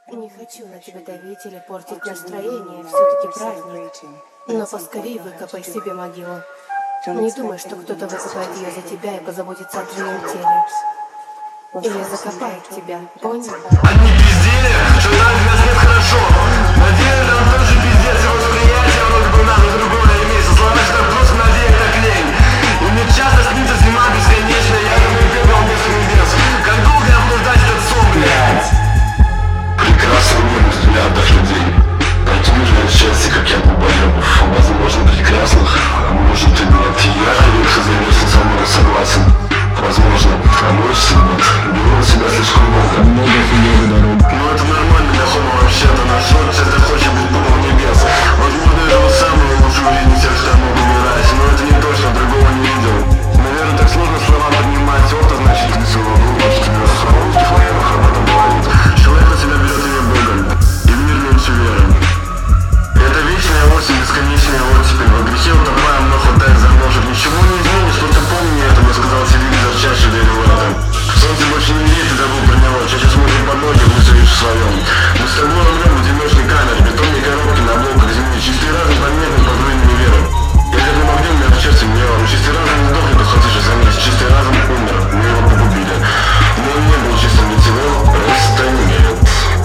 Не хочу на тебя давить или портить настроение, все-таки праздник. Но поскорее выкопай себе могилу. Не думай, что кто-то выкопает ее за тебя и позаботится о твоем теле. Или закопает тебя, понял? Они пиздели, что нам без нет хорошо. На деле там тоже пиздец, и восприятие вроде бы надо другое иметь. Со словами, что просто на деле так лень. И мне часто снится зима бесконечная, я думаю, бегал без небес. Как долго я буду ждать этот сон, блядь? Прекрасный мир миллиардов людей. Такие же счастье, как я долбоебов. Возможно, прекрасных, а может и нет. Я ходился за месяц, со мной согласен. Возможно, а может и нет. Было у себя слишком много хуёвых дорог. Но это нормально для хома вообще-то. Наш отец захочет быть полом небес. Возможно, я его самого лучшего в жизни всех штаммов выбираюсь. Но это не точно, другого не видел. Наверное, так сложно слова поднимать. Вот это значит лицевого глупости. А в русских военных об этом говорит. Человек на себя берет имя Бога. И в мир меньше веры. Это вечная осень, бесконечная оттепель. Во грехе утопаем, но хватает за ножик. Ничего не изменишь, просто помни это. Мне сказал телевизор, чаще верю в это. Солнце больше не греет, ты забыл про него. Чаще смотрим под ноги, мысли лишь в своем. Мы с тобой рвем в одиночной камере. Бетонные коробки на блоках земли. Чистый разум подметный под руинами веры. Ядерным огнем меня в сердце гнева. Но чистый разум не сдохнет, ты хочешь заметить. Чистый разум умер, мы его погубили. Но он не был чистым лицевым, просто не верит.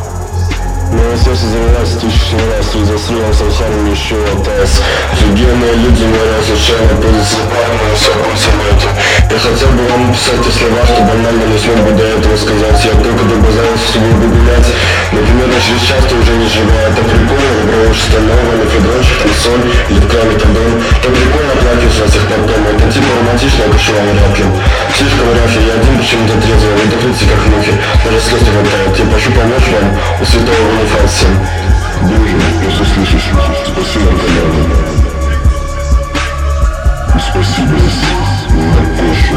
Мое сердце завелось тысячный раз, из-за срывом сансарами еще АТС. Офигенные люди, моя случайно позиция парня на всяком самолете. Я хотел бы вам написать те слова, что банально не смог бы до этого сказать. Я только добазарился, чтобы погулять, но примерно через час ты уже не живая. Это прикольно, выбрал уж стального, мефедрончик, там соль или ткань метадон. Так прикольно оплакиваться от всех потом. Это типа романтично, я кошевал вряд ли. Слишком вряд ли, я один почему-то трезвый, вы дохлите как мухи. Даже слез не хватает, я прошу помочь вам у святого Бонифация. Боже, если слышишь, спасибо, Коляна. И спасибо за наркошу.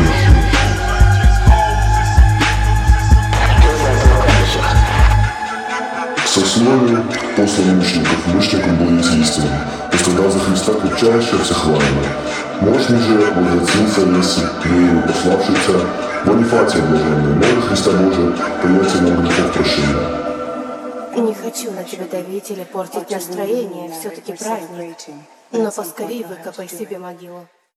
Сословие после мучеников мучеником был единственным. Пострадал за Христа крепчайше всехвалимо. Мощный же благословился Леси, ею пославшийся Бонифация блаженный, моля Христа Божия, появится нам грехов прощения. Не хочу на тебя давить или портить настроение, все-таки праздник. Но поскорее выкопай себе могилу.